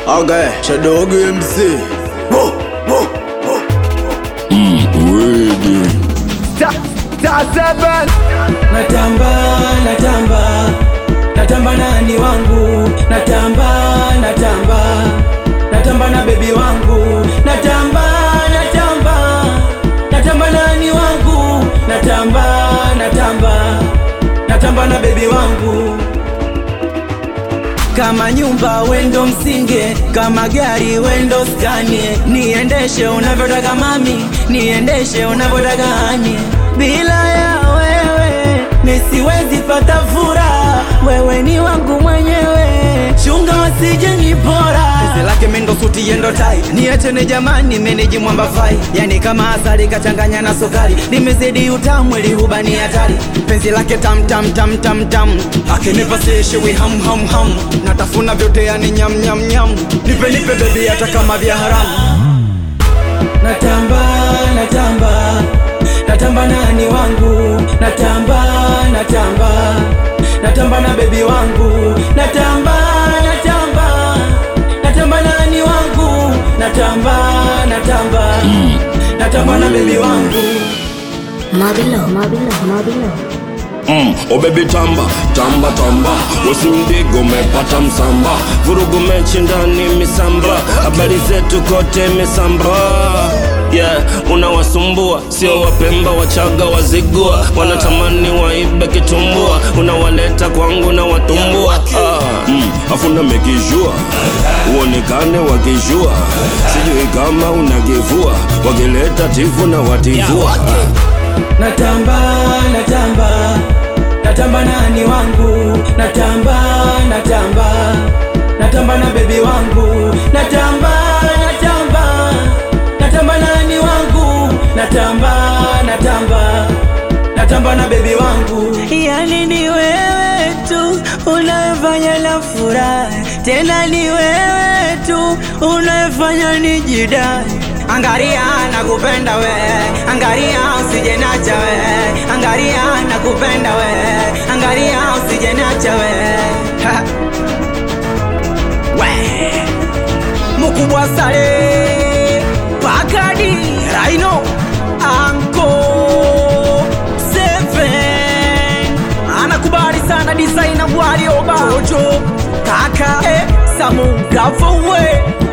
Okay, Shadow MC. Ready. Ta7 Natamba nani wangu, natamba na baby wangu, natamba nani wangu, natamba na baby wangu. Kama nyumba wendo msinge, kama gari wendo skanie, niendeshe unavyotaka mami, niendeshe unavyotaka hani. Bila ya wewe nisiwezi pata furaha, wewe ni wangu mwenyewe, chunga wasije nipora. Pese lake mendo suti yendo tai, niachene jamani meneji mwamba fai. Yani kama asali kachanganya na sukari, nimezidi utamu ili hubani hatari. Penzi lake tam akinipa sishiwi ham natafuna vyote yani nyam nipe baby hata kama vya haramu. Natamba nani wangu, natamba na baby wangu, natamba nani wangu, natamba na baby wangu. Mabilo. Oh baby tamba Wasimdigo mepata msamba, vurugu mechi ndani misamba, habari zetu kote misamba. Yeah, unawasumbua, sio wapemba wachaga wazigua, wanatamani waibe kitumbua, unawaleta kwangu na watumbua. Afuna mekijua, uonekane wakijua, sijui kama unagivua, wakileta tifu na wativua. Natamba nani wangu, natamba na baby wangu, natamba nani wangu, natamba na baby wangu. Yani ni wewe tu unayefanya la furaha, tena ni wewe tu unayefanya nijidai. Angaria nakupenda we, angaria usije nacha we, angaria nakupenda we, angaria usije nacha we. Mukubwa sare Pakadi Rhino Anko 7 anakubali sana designer Warioba Jojo Kaka Samu Gavowe